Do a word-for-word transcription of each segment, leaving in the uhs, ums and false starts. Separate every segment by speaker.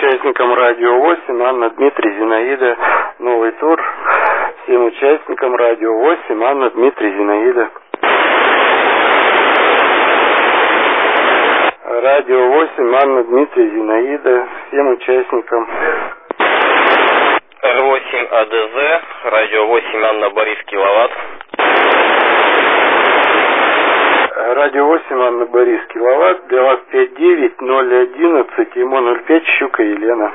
Speaker 1: участникам радио восемь, Анна, Дмитрий, Зинаида, новый тур. Всем участникам радио восемь, Анна, Дмитрий, Зинаида. Радио восемь, Анна, Дмитрий, Зинаида. Всем участникам.
Speaker 2: эр восемь а дэ зэ, радио восемь, Анна, Борис, Киловатт.
Speaker 1: Радио восемь, Анна, Борис, Киловатт. Для вас пять девять ноль одиннадцать, ему ноль пять, Щука, Елена.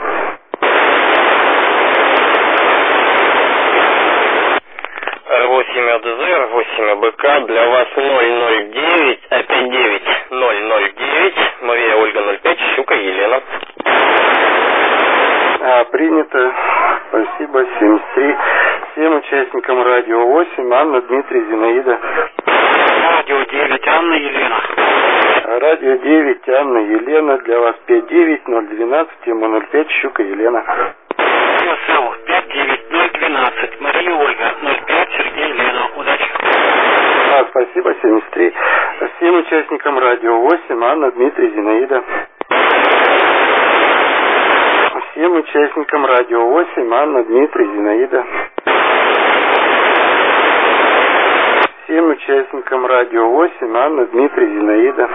Speaker 2: эр восемь а дэ зэ, эр восемь а бэ ка, для вас ноль ноль девять, а пять девять ноль ноль девять, Мария, Ольга, ноль пять, Щука, Елена.
Speaker 1: А, принято. Спасибо. семьдесят три. Всем участникам радио восемь, Анна, Дмитрий, Зинаида.
Speaker 3: Радио девять, Анна, Елена.
Speaker 1: Радио девять, Анна, Елена. Для вас пять девять ноль двенадцать, ему ноль пять, Щука, Елена.
Speaker 3: СЛ пять девять ноль двенадцать, Мария, Ольга, ноль пять, Сергей, Елена. Удачи.
Speaker 1: А, спасибо. семьдесят три. Всем участникам радио восемь, Анна, Дмитрий, Зинаида. Всем участникам радио восемь, Анна, Дмитрий, Зинаида. Всем участникам радио восемь, Анна, Дмитрий, Зинаида.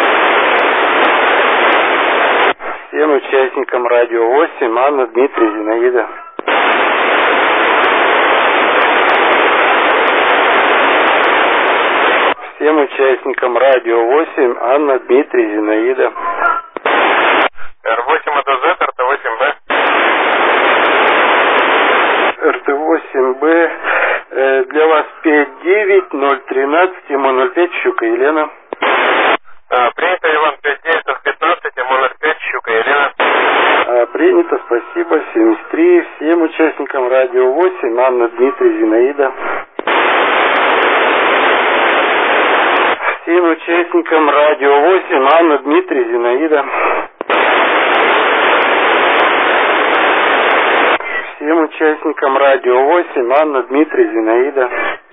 Speaker 1: Всем участникам радио восемь, Анна, Дмитрий, Зинаида. Всем участникам радио восемь, Анна, Дмитрий, Зинаида.
Speaker 4: эр восемь а дэ зэ, эр тэ восемь бэ.
Speaker 1: эр тэ восемь бэ, э, для вас пять девять ноль тринадцать, ему ноль пять, Щука, Елена.
Speaker 4: А, принято, Иван, пять девять ноль пятнадцать, ему ноль пять, Щука, Елена.
Speaker 1: А, принято, спасибо. семьдесят три. Всем участникам радио восемь, Анна, Дмитрий, Зинаида. Всем участникам радио восемь, Анна, Дмитрий, Зинаида. Всем участникам радио восемь, Анна, Дмитрий, Зинаида.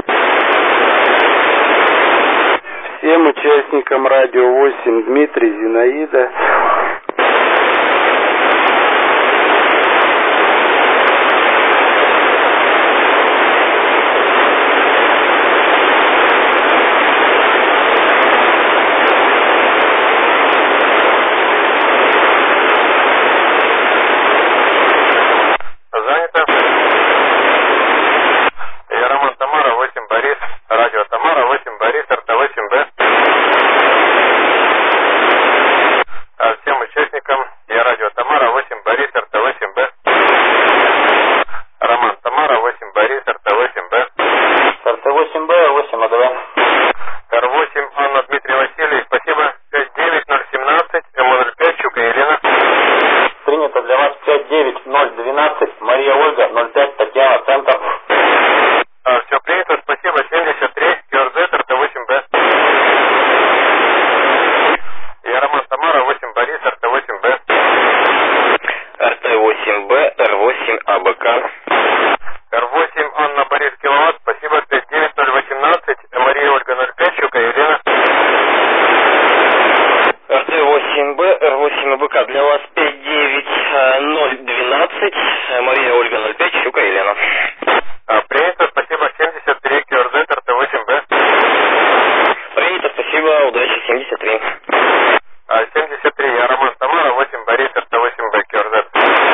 Speaker 1: Всем участникам радио восемь, Дмитрий, Зинаида.
Speaker 4: Занято. Я Роман, Тамара, восемь, Борис. Радио Тамара, восемь, Борис, эр тэ восемь бэ. А всем участникам я радио Тамара, восемь, Борис, эр тэ восемь бэ. Роман, Тамара, восемь, Борис, эр тэ восемь бэ.
Speaker 2: эр тэ восемь бэ, эр восемь а дэ вэ.
Speaker 4: эр восемь, Анна, Дмитрий, Василий, спасибо. пять девять ноль семнадцать, эм ноль пять, Щука, Елена.
Speaker 2: Принято, для вас пять девять ноль двенадцать, Мария, Ольга, ноль пять, Татьяна, Центр.
Speaker 4: А, все принято, спасибо. семьдесят три, ка эр зет, эр тэ восемь бэ. Я Роман, Тамара, восемь, Борис, эр тэ восемь бэ.
Speaker 2: эр тэ восемь бэ, эр восемь а бэ ка.
Speaker 4: эр восемь, Анна, Борис, Киловатт, спасибо. пять девять ноль восемнадцать, Мария, Ольга, ноль пять, Щука, Елена.
Speaker 2: эр тэ восемь бэ, эр восемь а бэ ка, для вас пять девять ноль двенадцать, Мария, Ольга, ноль пять, Щука, Елена.
Speaker 4: А, принято, спасибо. семьдесят три, ка эр зет, эр тэ восемь бэ.
Speaker 2: Принято, спасибо, удачи, семьдесят три.
Speaker 4: А, семьдесят три, я Роман, Тамара, восемь, Борис, эр тэ восемь бэ, ка эр зет.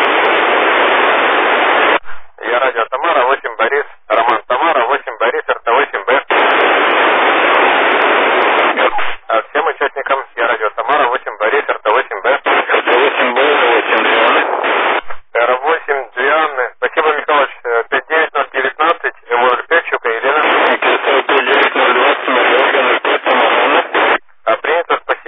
Speaker 4: Я радио Тамара, восемь, Борис, Роман, Тамара, восемь, Борис, эр тэ восемь бэ. А, всем участникам я радио Тамара, восемь, Борис, эр тэ восемь бэ.
Speaker 2: эр тэ восемь бэ, эр восемь Дианы.
Speaker 4: эр восемь, Дианы, спасибо, Михайлович, пять девять ноль девятнадцать, эм ноль пять, Щука, Елена.
Speaker 2: ка эс эл пять девять ноль двадцать, Мария, Ольга, ноль пять, Тамара.
Speaker 4: А, принято, спасибо.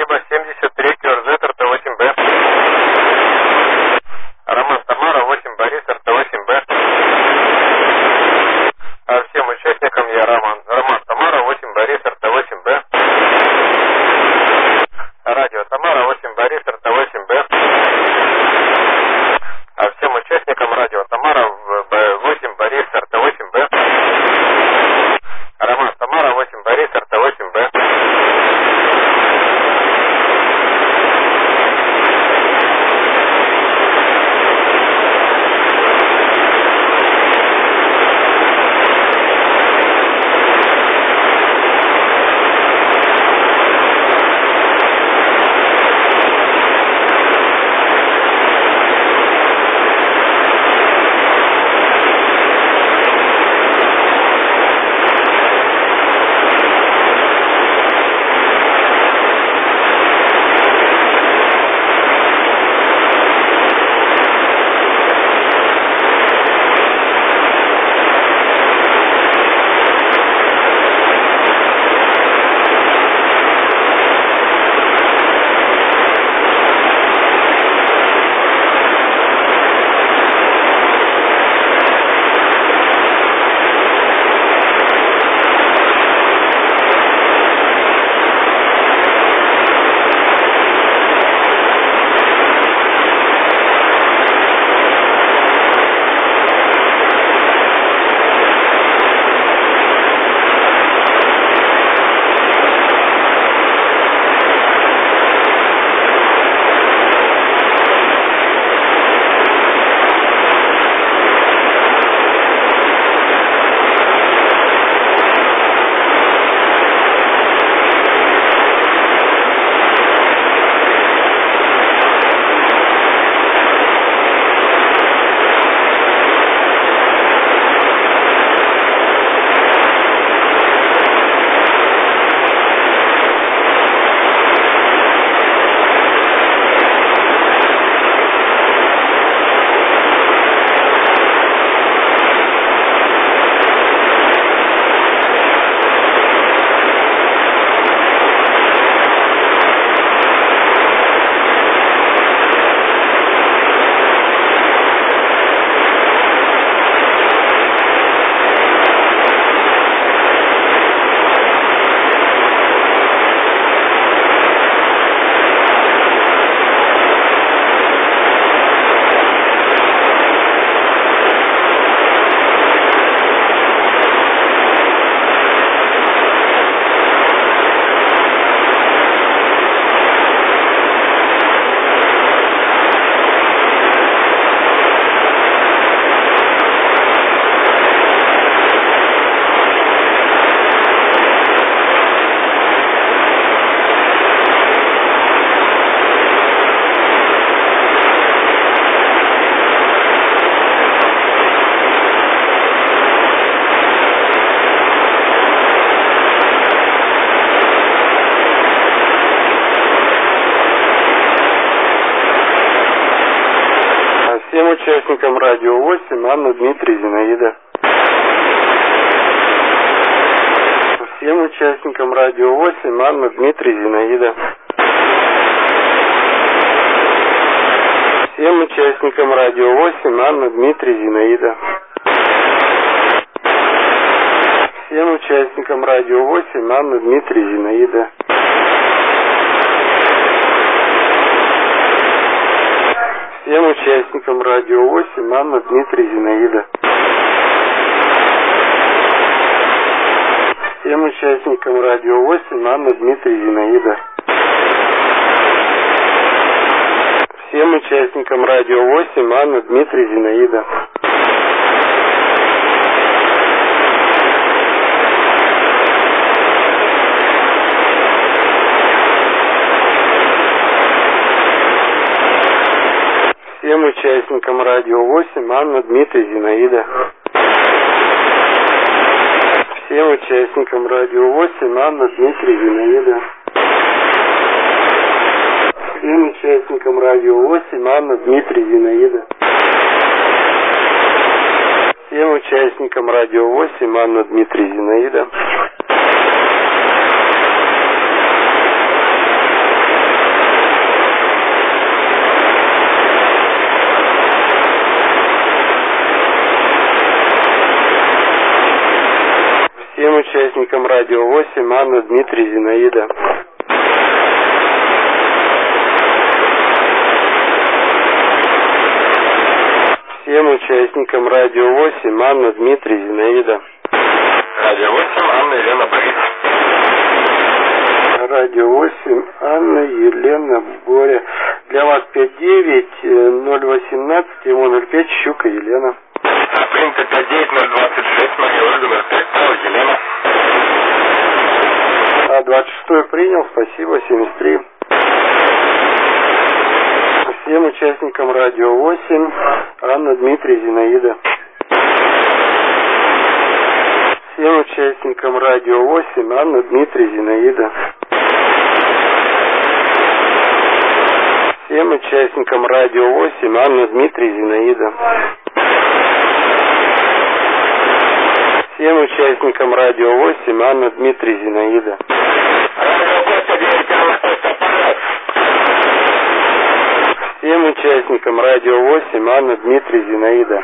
Speaker 1: участникам радио восемь Анна, Дмитрий, Зинаида. Всем участникам радио восемь Анна, Дмитрий, Зинаида. Всем участникам радио восемь Анна, Дмитрий, Зинаида. Всем участникам радио восемь Анна, Дмитрий, Зинаида. Всем участникам радио восемь Анна, Дмитрий, Зинаида. Всем участникам радио восемь Анна, Дмитрий, Зинаида. Всем участникам радио восемь Анна, Дмитрий, Зинаида. Всем участникам радио восемь Анна, Дмитрий, Зинаида. Всем участникам радио восемь Анна, Дмитрий, Зинаида. Всем участникам радио восемь Анна, Дмитрий, Зинаида. Всем участникам радио восемь Анна, Дмитрий, Зинаида. Всем участникам радио восемь Анна, Дмитрий, Зинаида. Всем участникам радио восемь Анна, Дмитрий, Зинаида.
Speaker 4: Радио восемь Анна, Елена, Борис.
Speaker 1: Радио восемь Анна, Елена, Боря. Для вас пять девять ноль восемнадцать, ему ноль пять, Щука, Елена.
Speaker 4: Принято пять девять ноль двадцать шесть, Мария Ольга, ноль пять, Павел, Елена.
Speaker 1: А двадцать шестой принял, спасибо, семьдесят три. Всем участникам радио восемь Анна, Дмитрий, Зинаида. Всем участникам радио восемь Анна, Дмитрий, Зинаида. Всем участникам радио восемь Анна, Дмитрий, Зинаида. Всем участникам радио восемь Анна, Дмитрий, Зинаида. Всем участникам радио восемь Анна, Дмитрий, Зинаида.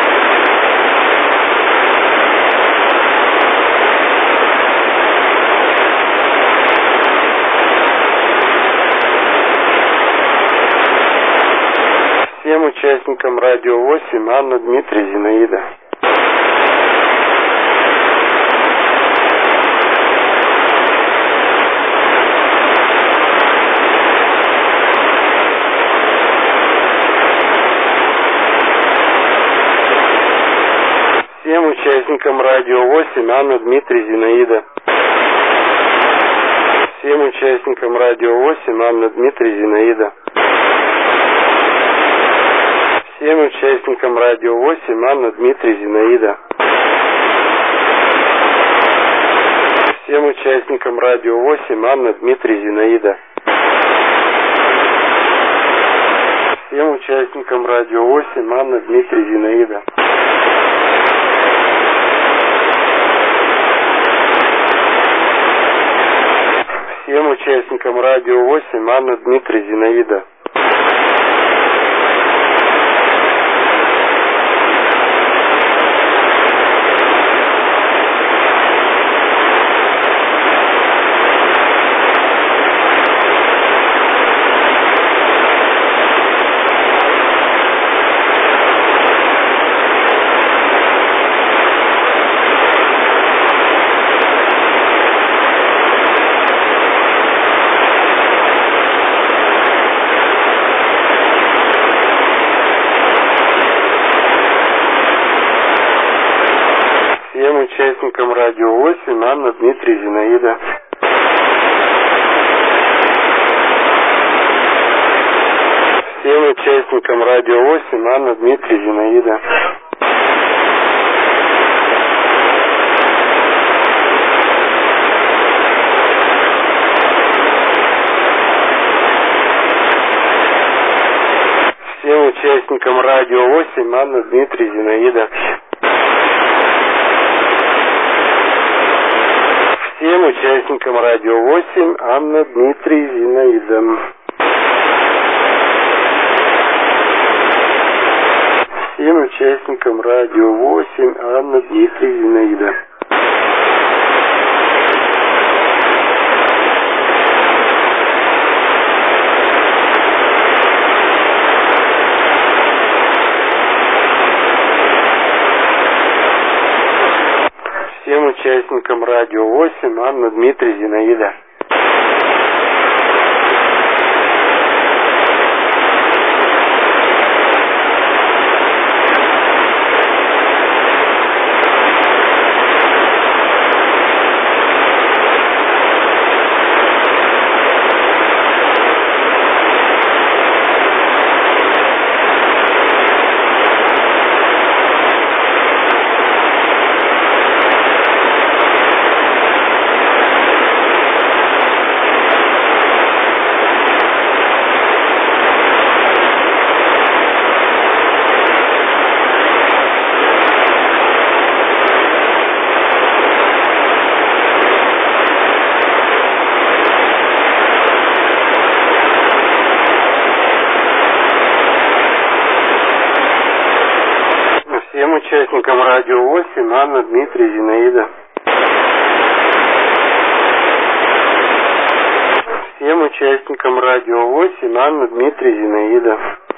Speaker 1: Всем участникам радио восемь Анна, Дмитрий, Зинаида. Всем участникам радио восемь Анна, Дмитрий, Зинаида. Всем участникам радио восемь Анна, Дмитрий, Зинаида. Всем участникам радио восемь Анна, Дмитрий, Зинаида. Всем участникам радио восемь Анна, Дмитрий, Зинаида. Всем участникам радио восемь Анна, Дмитрий, Зинаида. Всем участникам радио восемь Анна, Дмитрий, Зинаида. Всем участникам радио восемь Анна, Дмитрий, Зинаида. Всем участникам радио восемь Анна, Дмитрий, Зинаида. Всем участникам радио восемь Анна, Дмитрий, Зинаида. Всем участникам радио восемь Анна, Дмитрий, Зинаида. Всем участникам радио восемь Анна, Дмитрий, Зинаида. Всем участникам радио восемь Анна, Дмитрий, Зинаида. Всем участникам радио восемь Анна, Дмитрий, Зинаида. Всем участникам радио восемь Анна, Дмитрий, Зинаида.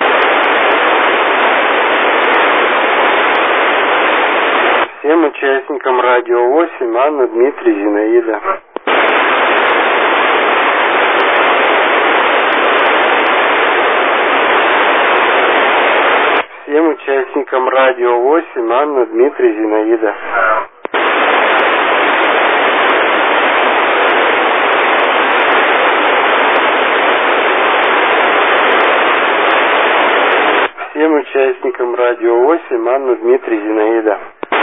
Speaker 1: Всем участникам радио восемь Анна, Дмитрий, Зинаида. Всем участникам радио восемь Анна, Дмитрий, Зинаида. Всем участникам радио восемь Анна, Дмитрий, Зинаида.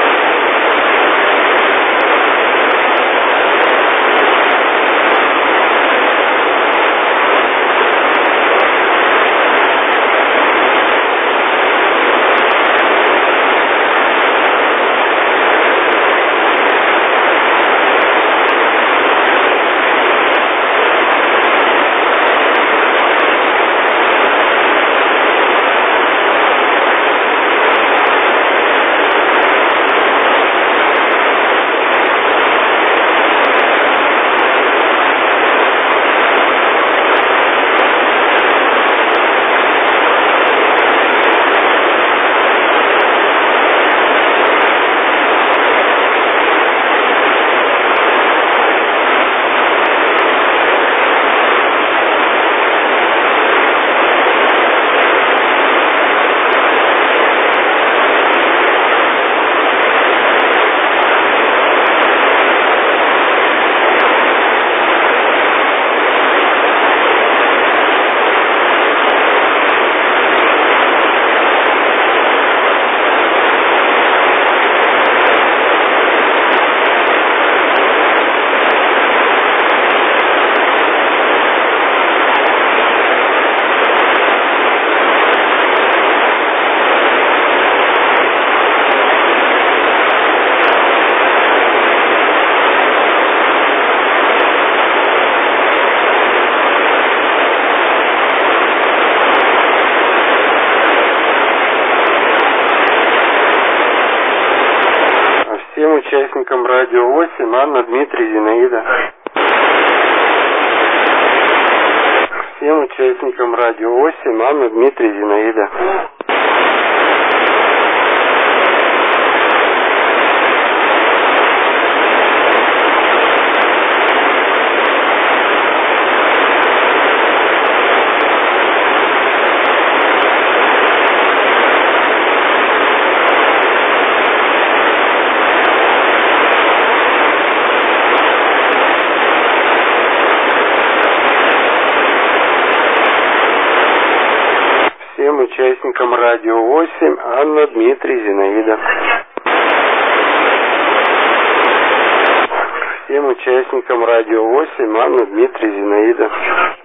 Speaker 1: Всем участникам радио восемь Анна, Дмитрий, Зинаида. Всем участникам радио восемь Анна, Дмитрий, Зинаида. Всем участникам радио восемь Анна, Дмитрий, Зинаида. Всем участникам радио восемь Анна, Дмитрий, Зинаида.